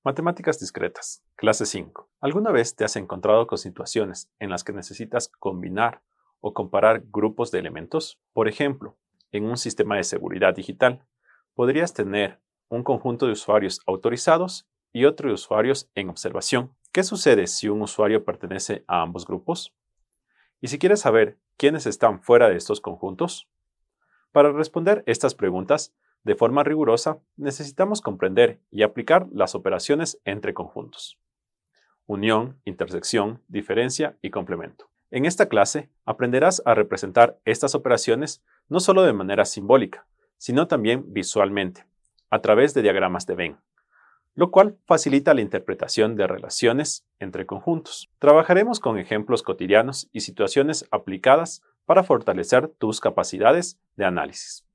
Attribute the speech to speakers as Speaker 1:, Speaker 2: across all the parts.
Speaker 1: Matemáticas discretas, clase 5. ¿Alguna vez te has encontrado con situaciones en las que necesitas combinar o comparar grupos de elementos? Por ejemplo, en un sistema de seguridad digital, podrías tener un conjunto de usuarios autorizados y otro de usuarios en observación. ¿Qué sucede si un usuario pertenece a ambos grupos? ¿Y si quieres saber quiénes están fuera de estos conjuntos? Para responder estas preguntas, de forma rigurosa, necesitamos comprender y aplicar las operaciones entre conjuntos: unión, intersección, diferencia y complemento. En esta clase aprenderás a representar estas operaciones no solo de manera simbólica, sino también visualmente, a través de diagramas de Venn, lo cual facilita la interpretación de relaciones entre conjuntos. Trabajaremos con ejemplos cotidianos y situaciones aplicadas para fortalecer tus capacidades de análisis.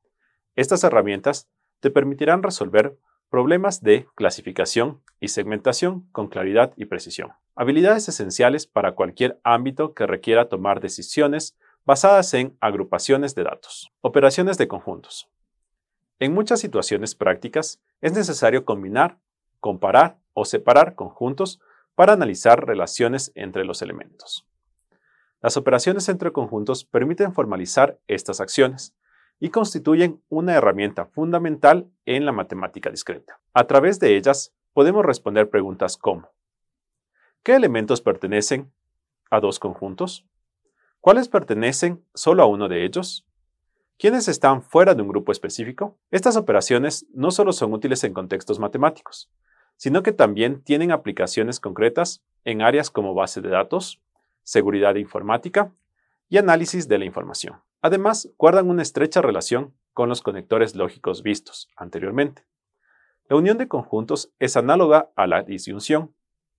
Speaker 1: Estas herramientas te permitirán resolver problemas de clasificación y segmentación con claridad y precisión. Habilidades esenciales para cualquier ámbito que requiera tomar decisiones basadas en agrupaciones de datos. Operaciones de conjuntos. En muchas situaciones prácticas es necesario combinar, comparar o separar conjuntos para analizar relaciones entre los elementos. Las operaciones entre conjuntos permiten formalizar estas acciones y constituyen una herramienta fundamental en la matemática discreta. A través de ellas podemos responder preguntas como: ¿qué elementos pertenecen a dos conjuntos? ¿Cuáles pertenecen solo a uno de ellos? ¿Quiénes están fuera de un grupo específico? Estas operaciones no solo son útiles en contextos matemáticos, sino que también tienen aplicaciones concretas en áreas como base de datos, seguridad informática y análisis de la información. Además, guardan una estrecha relación con los conectores lógicos vistos anteriormente. La unión de conjuntos es análoga a la disyunción.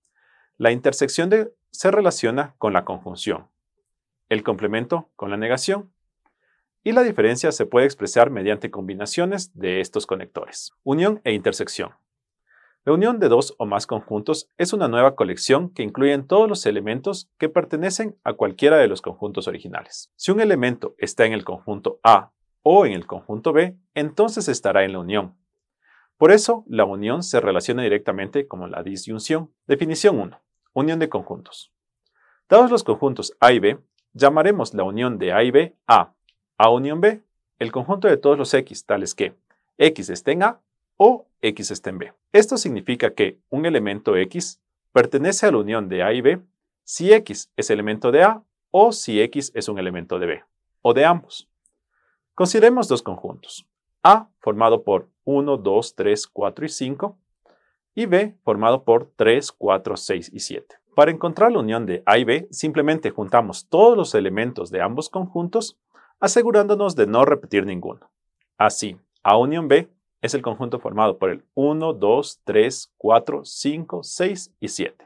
Speaker 1: La intersección se relaciona con la conjunción, el complemento con la negación, y la diferencia se puede expresar mediante combinaciones de estos conectores. Unión e intersección. La unión de dos o más conjuntos es una nueva colección que incluye todos los elementos que pertenecen a cualquiera de los conjuntos originales. Si un elemento está en el conjunto A o en el conjunto B, entonces estará en la unión. Por eso, la unión se relaciona directamente con la disyunción. Definición 1. Unión de conjuntos. Dados los conjuntos A y B, llamaremos la unión de A y B A. A unión B, el conjunto de todos los X, tales que X esté en A o X esté en B. Esto significa que un elemento X pertenece a la unión de A y B si X es elemento de A o si X es un elemento de B, o de ambos. Consideremos dos conjuntos: A formado por 1, 2, 3, 4 y 5, y B formado por 3, 4, 6 y 7. Para encontrar la unión de A y B, simplemente juntamos todos los elementos de ambos conjuntos, asegurándonos de no repetir ninguno. Así, A unión B es el conjunto formado por el 1, 2, 3, 4, 5, 6 y 7.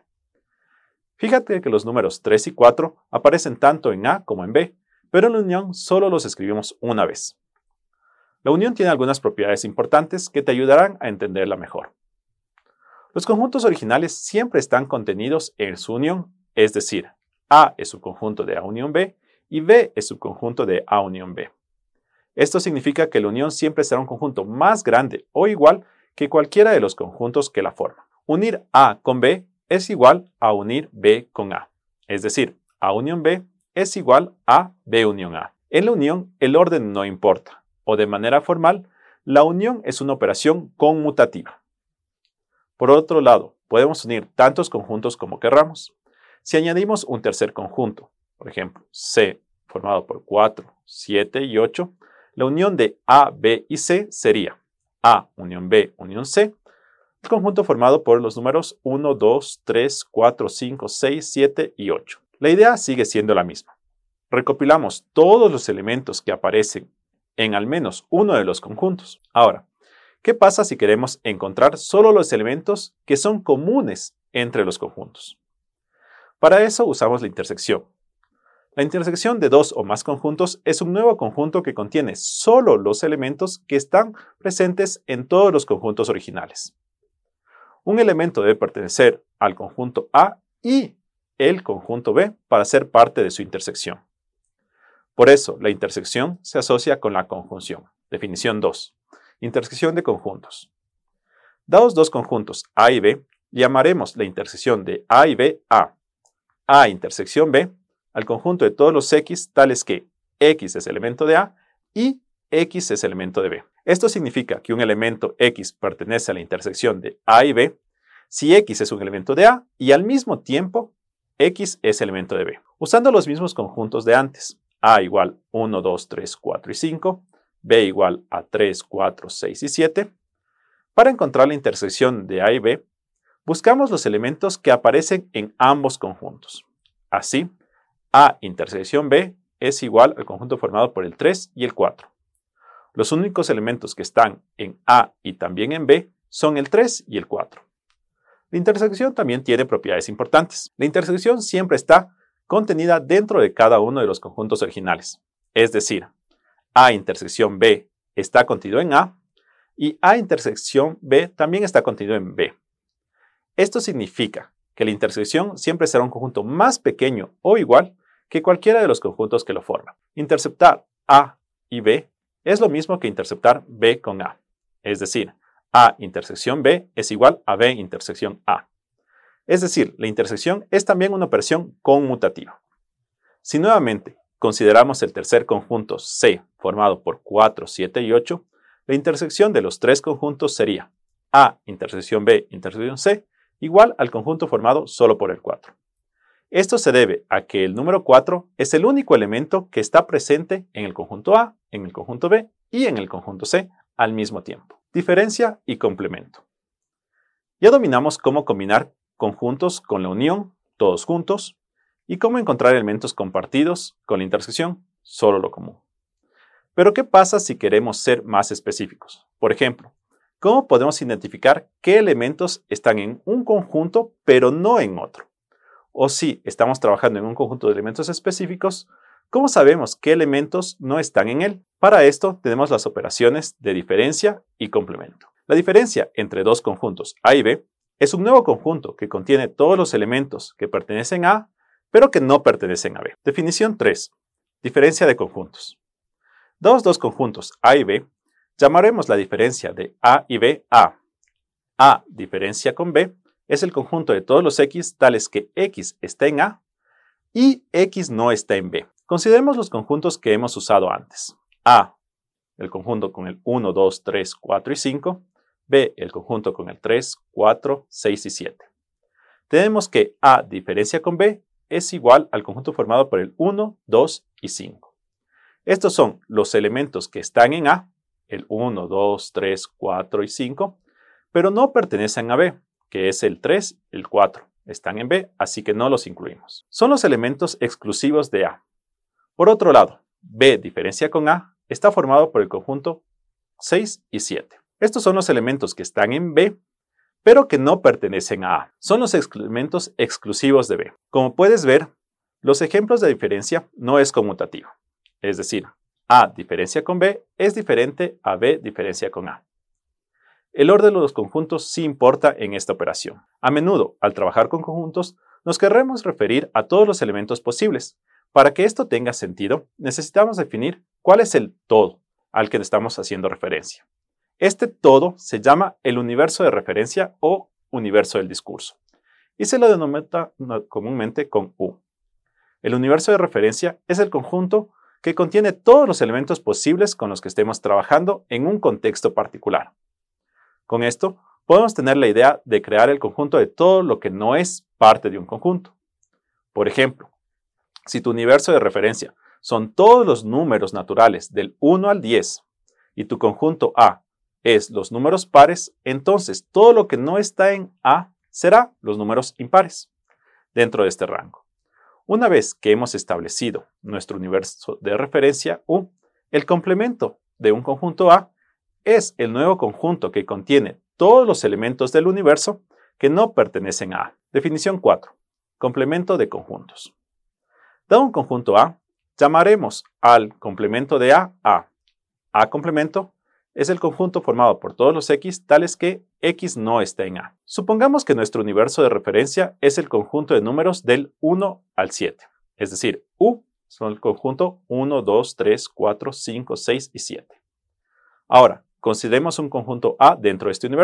Speaker 1: Fíjate que los números 3 y 4 aparecen tanto en A como en B, pero en la unión solo los escribimos una vez. La unión tiene algunas propiedades importantes que te ayudarán a entenderla mejor. Los conjuntos originales siempre están contenidos en su unión, es decir, A es subconjunto de A unión B y B es subconjunto de A unión B. Esto significa que la unión siempre será un conjunto más grande o igual que cualquiera de los conjuntos que la forman. Unir A con B es igual a unir B con A. Es decir, A unión B es igual a B unión A. En la unión, el orden no importa, o de manera formal, la unión es una operación conmutativa. Por otro lado, podemos unir tantos conjuntos como querramos. Si añadimos un tercer conjunto, por ejemplo, C formado por 4, 7 y 8, la unión de A, B y C sería A unión B unión C, el conjunto formado por los números 1, 2, 3, 4, 5, 6, 7 y 8. La idea sigue siendo la misma. Recopilamos todos los elementos que aparecen en al menos uno de los conjuntos. Ahora, ¿qué pasa si queremos encontrar solo los elementos que son comunes entre los conjuntos? Para eso usamos la intersección. La intersección de dos o más conjuntos es un nuevo conjunto que contiene solo los elementos que están presentes en todos los conjuntos originales. Un elemento debe pertenecer al conjunto A y el conjunto B para ser parte de su intersección. Por eso, la intersección se asocia con la conjunción. Definición 2. Intersección de conjuntos. Dados dos conjuntos A y B, llamaremos la intersección de A y B A intersección B, al conjunto de todos los X tales que X es elemento de A y X es elemento de B. Esto significa que un elemento X pertenece a la intersección de A y B si X es un elemento de A y al mismo tiempo X es elemento de B. Usando los mismos conjuntos de antes, A igual 1, 2, 3, 4 y 5, B igual a 3, 4, 6 y 7, para encontrar la intersección de A y B, buscamos los elementos que aparecen en ambos conjuntos. Así, A intersección B es igual al conjunto formado por el 3 y el 4. Los únicos elementos que están en A y también en B son el 3 y el 4. La intersección también tiene propiedades importantes. La intersección siempre está contenida dentro de cada uno de los conjuntos originales. Es decir, A intersección B está contenido en A y A intersección B también está contenido en B. Esto significa que la intersección siempre será un conjunto más pequeño o igual que cualquiera de los conjuntos que lo forman. Interceptar A y B es lo mismo que interceptar B con A. Es decir, A intersección B es igual a B intersección A. Es decir, la intersección es también una operación conmutativa. Si nuevamente consideramos el tercer conjunto C formado por 4, 7 y 8, la intersección de los tres conjuntos sería A intersección B intersección C igual al conjunto formado solo por el 4. Esto se debe a que el número 4 es el único elemento que está presente en el conjunto A, en el conjunto B y en el conjunto C al mismo tiempo. Diferencia y complemento. Ya dominamos cómo combinar conjuntos con la unión, todos juntos, y cómo encontrar elementos compartidos con la intersección, solo lo común. Pero ¿qué pasa si queremos ser más específicos? Por ejemplo, ¿cómo podemos identificar qué elementos están en un conjunto pero no en otro? O si estamos trabajando en un conjunto de elementos específicos, ¿cómo sabemos qué elementos no están en él? Para esto tenemos las operaciones de diferencia y complemento. La diferencia entre dos conjuntos A y B es un nuevo conjunto que contiene todos los elementos que pertenecen a A, pero que no pertenecen a B. Definición 3. Diferencia de conjuntos. Dados dos conjuntos A y B, llamaremos la diferencia de A y B A. A diferencia con B es el conjunto de todos los X tales que X está en A y X no está en B. Consideremos los conjuntos que hemos usado antes. A, el conjunto con el 1, 2, 3, 4 y 5. B, el conjunto con el 3, 4, 6 y 7. Tenemos que A diferencia con B es igual al conjunto formado por el 1, 2 y 5. Estos son los elementos que están en A, el 1, 2, 3, 4 y 5, pero no pertenecen a B, que es el 3 y el 4. Están en B, así que no los incluimos. Son los elementos exclusivos de A. Por otro lado, B diferencia con A está formado por el conjunto 6 y 7. Estos son los elementos que están en B, pero que no pertenecen a A. Son los elementos exclusivos de B. Como puedes ver, los ejemplos de diferencia no es conmutativo. Es decir, A diferencia con B es diferente a B diferencia con A. El orden de los conjuntos sí importa en esta operación. A menudo, al trabajar con conjuntos, nos querremos referir a todos los elementos posibles. Para que esto tenga sentido, necesitamos definir cuál es el todo al que estamos haciendo referencia. Este todo se llama el universo de referencia o universo del discurso, y se lo denomina comúnmente con U. El universo de referencia es el conjunto que contiene todos los elementos posibles con los que estemos trabajando en un contexto particular. Con esto, podemos tener la idea de crear el conjunto de todo lo que no es parte de un conjunto. Por ejemplo, si tu universo de referencia son todos los números naturales del 1 al 10 y tu conjunto A es los números pares, entonces todo lo que no está en A será los números impares dentro de este rango. Una vez que hemos establecido nuestro universo de referencia U, el complemento de un conjunto A es el nuevo conjunto que contiene todos los elementos del universo que no pertenecen a A. Definición 4. Complemento de conjuntos. Dado un conjunto A, llamaremos al complemento de A A. A complemento es el conjunto formado por todos los X tales que X no está en A. Supongamos que nuestro universo de referencia es el conjunto de números del 1 al 7. Es decir, U son el conjunto 1, 2, 3, 4, 5, 6 y 7. Ahora, consideremos un conjunto A dentro de este universo.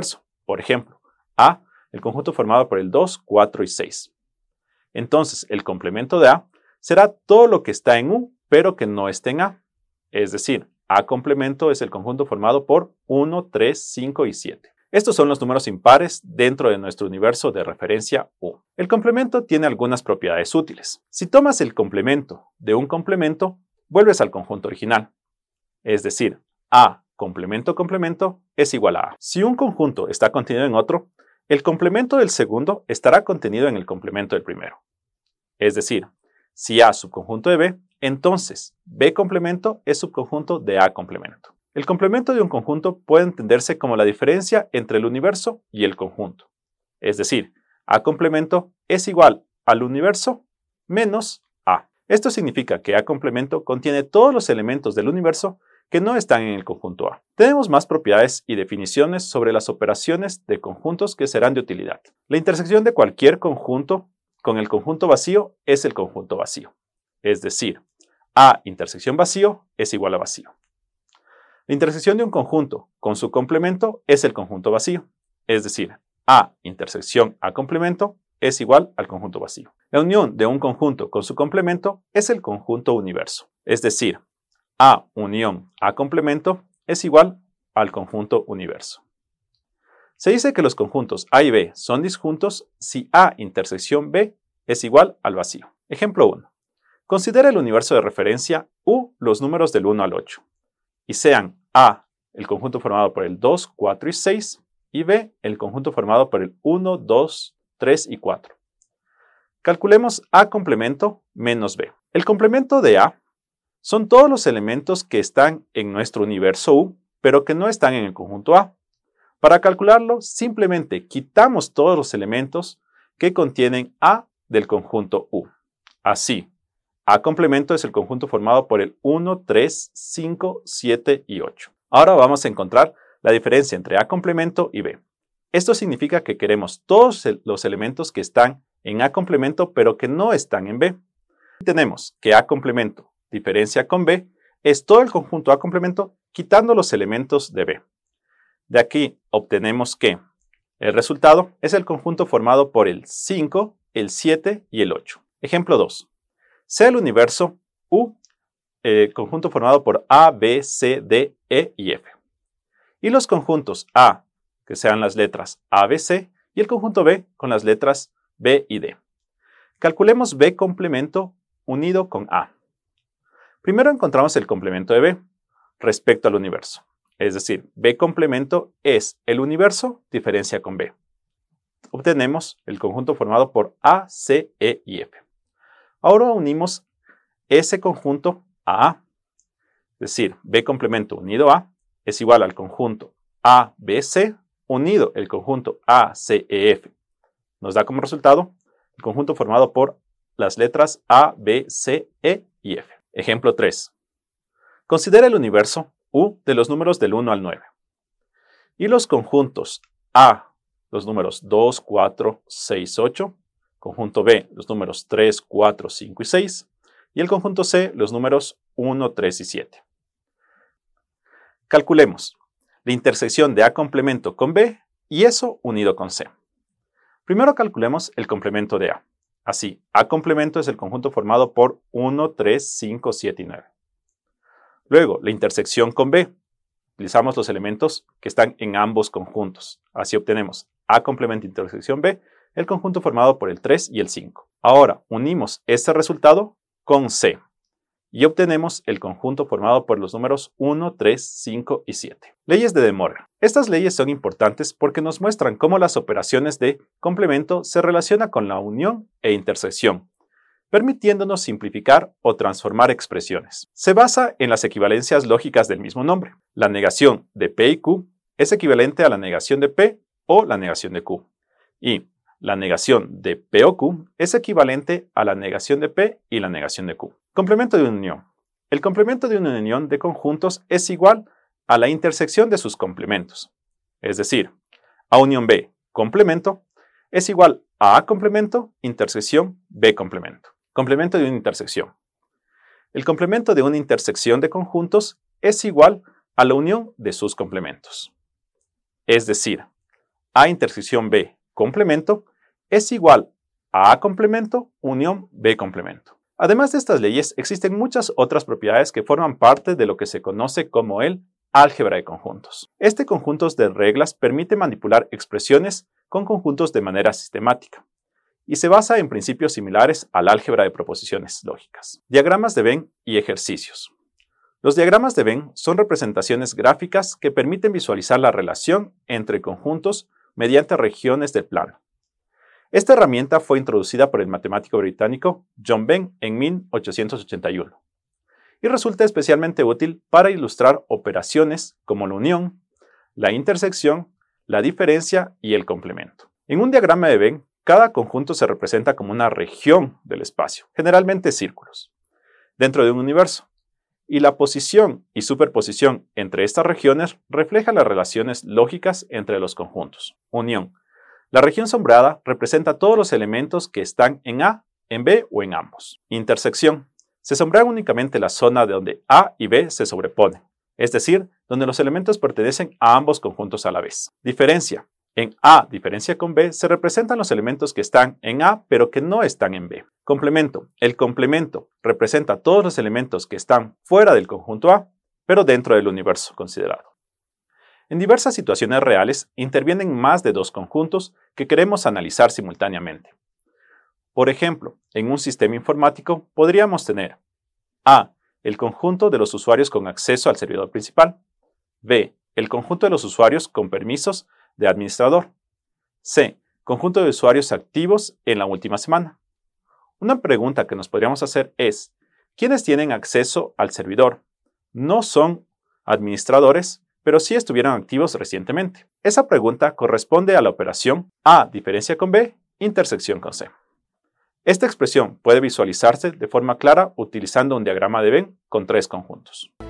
Speaker 1: Por ejemplo, A, el conjunto formado por el 2, 4 y 6. Entonces, el complemento de A será todo lo que está en U, pero que no esté en A. Es decir, A complemento es el conjunto formado por 1, 3, 5 y 7. Estos son los números impares dentro de nuestro universo de referencia U. El complemento tiene algunas propiedades útiles. Si tomas el complemento de un complemento, vuelves al conjunto original. Es decir, A complemento complemento es igual a A. Si un conjunto está contenido en otro, el complemento del segundo estará contenido en el complemento del primero. Es decir, si A subconjunto de B, entonces B complemento es subconjunto de A complemento. El complemento de un conjunto puede entenderse como la diferencia entre el universo y el conjunto. Es decir, A complemento es igual al universo menos A. Esto significa que A complemento contiene todos los elementos del universo que no están en el conjunto A. Tenemos más propiedades y definiciones sobre las operaciones de conjuntos que serán de utilidad. La intersección de cualquier conjunto con el conjunto vacío es el conjunto vacío. Es decir, A intersección vacío es igual a vacío. La intersección de un conjunto con su complemento es el conjunto vacío. Es decir, A intersección A complemento es igual al conjunto vacío. La unión de un conjunto con su complemento es el conjunto universo. Es decir, A unión A complemento es igual al conjunto universo. Se dice que los conjuntos A y B son disjuntos si A intersección B es igual al vacío. Ejemplo 1. Considera el universo de referencia U los números del 1 al 8 y sean A el conjunto formado por el 2, 4 y 6 y B el conjunto formado por el 1, 2, 3 y 4. Calculemos A complemento menos B. El complemento de A son todos los elementos que están en nuestro universo U, pero que no están en el conjunto A. Para calcularlo, simplemente quitamos todos los elementos que contienen A del conjunto U. Así, A complemento es el conjunto formado por el 1, 3, 5, 7 y 8. Ahora vamos a encontrar la diferencia entre A complemento y B. Esto significa que queremos todos los elementos que están en A complemento, pero que no están en B. Tenemos que A complemento diferencia con B es todo el conjunto A complemento quitando los elementos de B. De aquí obtenemos que el resultado es el conjunto formado por el 5, el 7 y el 8. Ejemplo 2. Sea el universo U, conjunto formado por A, B, C, D, E y F. Y los conjuntos A, que sean las letras A, B, C, y el conjunto B con las letras B y D. Calculemos B complemento unido con A. Primero encontramos el complemento de B respecto al universo. Es decir, B complemento es el universo diferencia con B. Obtenemos el conjunto formado por A, C, E y F. Ahora unimos ese conjunto a A. Es decir, B complemento unido A es igual al conjunto A, B, C unido el conjunto A, C, E, F. Nos da como resultado el conjunto formado por las letras A, B, C, E y F. Ejemplo 3. Considera el universo U de los números del 1 al 9. Y los conjuntos A, los números 2, 4, 6, 8. Conjunto B, los números 3, 4, 5 y 6. Y el conjunto C, los números 1, 3 y 7. Calculemos la intersección de A complemento con B y eso unido con C. Primero calculemos el complemento de A. Así, A complemento es el conjunto formado por 1, 3, 5, 7 y 9. Luego, la intersección con B. Utilizamos los elementos que están en ambos conjuntos. Así obtenemos A complemento intersección B, el conjunto formado por el 3 y el 5. Ahora, unimos este resultado con C y obtenemos el conjunto formado por los números 1, 3, 5 y 7. Leyes de De Morgan. Estas leyes son importantes porque nos muestran cómo las operaciones de complemento se relacionan con la unión e intersección, permitiéndonos simplificar o transformar expresiones. Se basa en las equivalencias lógicas del mismo nombre. La negación de P y Q es equivalente a la negación de P o la negación de Q. Y la negación de P o Q es equivalente a la negación de P y la negación de Q. Complemento de unión. El complemento de una unión de conjuntos es igual a la intersección de sus complementos. Es decir, A unión B complemento es igual a A complemento intersección B complemento. Complemento de una intersección. El complemento de una intersección de conjuntos es igual a la unión de sus complementos. Es decir, A intersección B complemento es igual a A complemento unión B complemento. Además de estas leyes, existen muchas otras propiedades que forman parte de lo que se conoce como el álgebra de conjuntos. Este conjunto de reglas permite manipular expresiones con conjuntos de manera sistemática y se basa en principios similares al álgebra de proposiciones lógicas. Diagramas de Venn y ejercicios. Los diagramas de Venn son representaciones gráficas que permiten visualizar la relación entre conjuntos mediante regiones del plano. Esta herramienta fue introducida por el matemático británico John Venn en 1881 y resulta especialmente útil para ilustrar operaciones como la unión, la intersección, la diferencia y el complemento. En un diagrama de Venn, cada conjunto se representa como una región del espacio, generalmente círculos, dentro de un universo, y la posición y superposición entre estas regiones refleja las relaciones lógicas entre los conjuntos. Unión. La región sombreada representa todos los elementos que están en A, en B o en ambos. Intersección. Se sombrea únicamente la zona de donde A y B se sobreponen, es decir, donde los elementos pertenecen a ambos conjuntos a la vez. Diferencia. En A diferencia con B se representan los elementos que están en A pero que no están en B. Complemento. El complemento representa todos los elementos que están fuera del conjunto A, pero dentro del universo considerado. En diversas situaciones reales intervienen más de dos conjuntos que queremos analizar simultáneamente. Por ejemplo, en un sistema informático podríamos tener A. El conjunto de los usuarios con acceso al servidor principal. B. El conjunto de los usuarios con permisos de administrador. C. Conjunto de usuarios activos en la última semana. Una pregunta que nos podríamos hacer es, ¿quiénes tienen acceso al servidor? No son administradores, pero sí estuvieron activos recientemente. Esa pregunta corresponde a la operación A diferencia con B, intersección con C. Esta expresión puede visualizarse de forma clara utilizando un diagrama de Venn con tres conjuntos.